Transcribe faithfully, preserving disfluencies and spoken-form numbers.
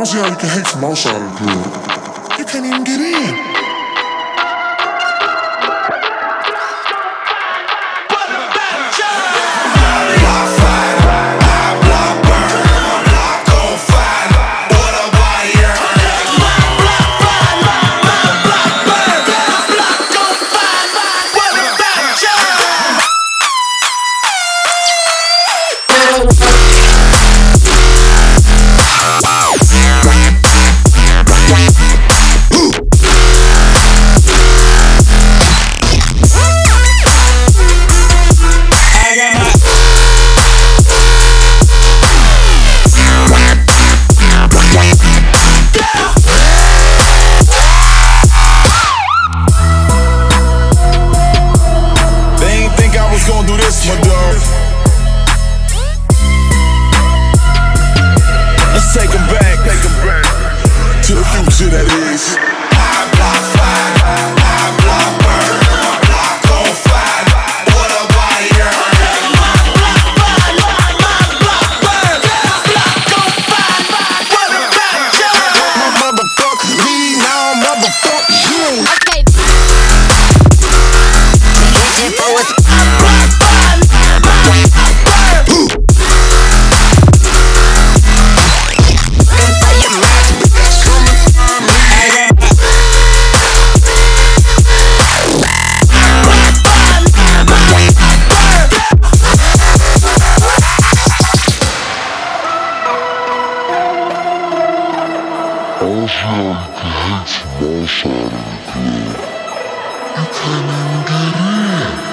don't see how you can hate from outside of the club. You can't even get in. That is high block fire, high block burn, block on fire, what a wire. My block burn, my block burn, block on fire, what a rapture. My motherfucker, me now, motherfucker you. Okay. Looking for it. My block burn, my block burn. All you can hate from outside of the club. You can't even get in.